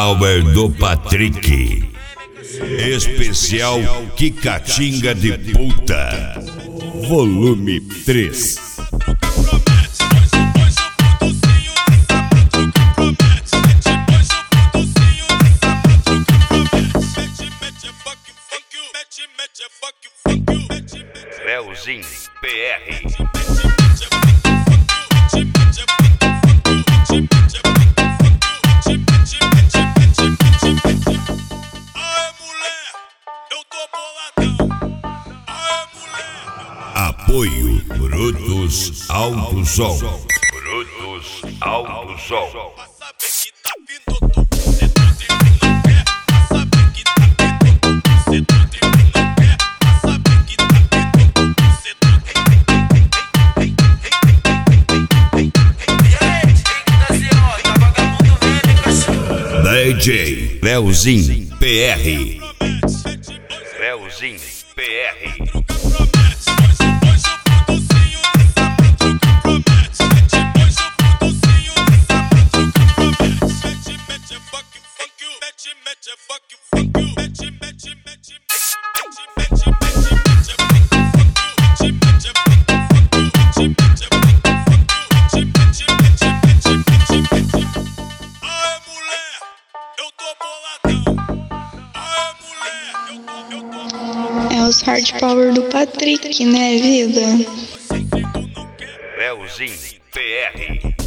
Power do Patrick. Especial Quicatinga de Puta. Volume 3. Leozinho PR. Apoio Brutus Alto Som. Brutus Alto Som. DJ Leozinho PR. Leozinho PR. É os hard power do Patrick, né, vida? Leozinho PR.